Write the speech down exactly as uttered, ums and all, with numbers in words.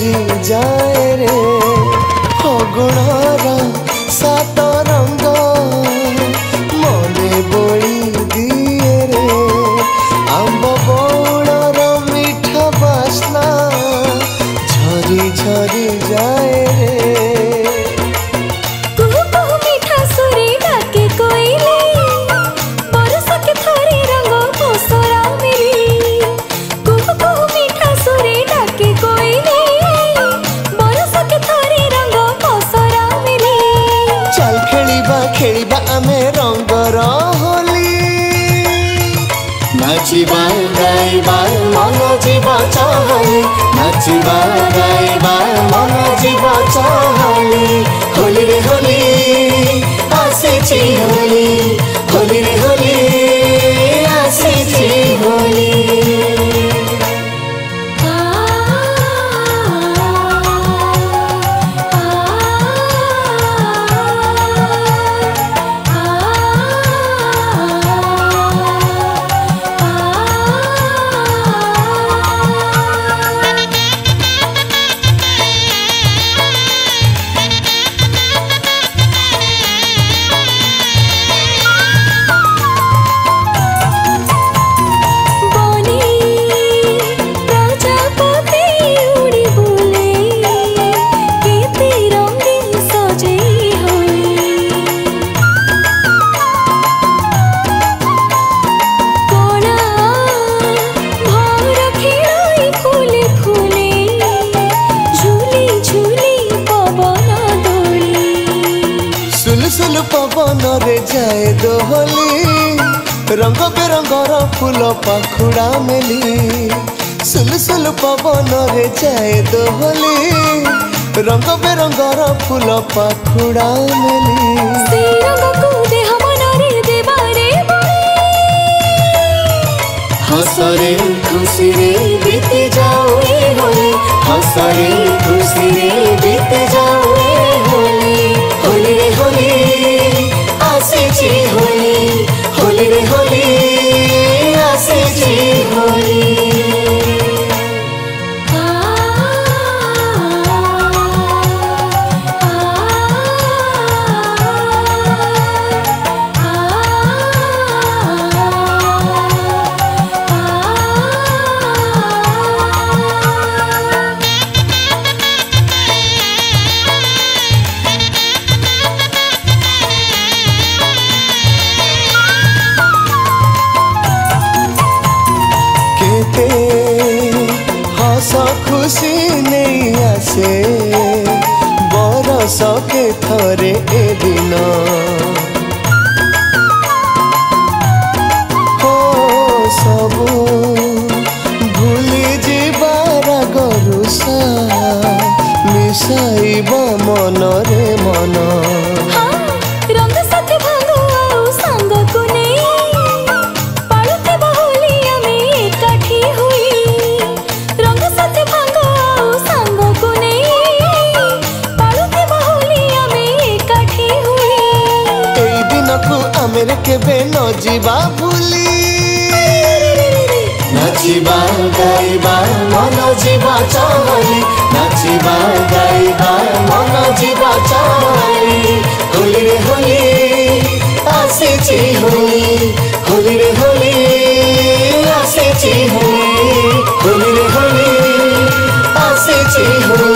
सजी जाए रे फगुणर सात रंग मने बोली दिए रे आंब बौड़र मीठा बास्ना झरी झरी जाए रे खेलिबा आमे रंगर होली नाचिबा गाइबा मन जीव चहली नाचिबा गाइबा मन जीव चहली होली रे होली आसेछि होली होली रे होली आसेछि होली सुलु पवन रे जाए दोहली रंग बेरंगर फूल पाखुड़ा मेली सुलु सुलु पवन रे जाए दोहली रंग बेरंगर फूल पाखुड़ा मेली हसरे खुशी रे बीती जाओ होली हसरे खुशी रे बीती जाओ होली होली रे होली आसेछि होली होली रे होली आसेछि होली हस खुशी नहीं आसे बरस के थरे ए दिन हो सबू भूली जीवार गरुसा मिसाइब मन रे मन मेरे केबे न जीवा भूली नाचिबा गाइबा मन जीवा चहली नाचिबा गाइबा मन जीवा चहली होली रे होली आसेछि होली होली रे होली आसेछि होली होली रे होली आसेछि होली।